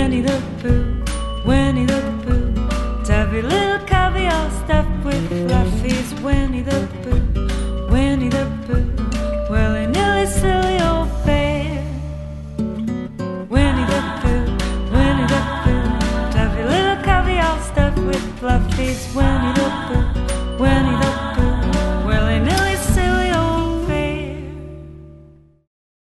Winnie the Pooh, Winnie the Pooh. Tubby little caviar stuffed with fluffies. Winnie the Pooh, Winnie the Pooh. Willy-nilly silly old bear. Winnie the Pooh, Winnie the Pooh. Tubby little caviar stuffed with fluffies. Winnie the Pooh, Winnie the Pooh.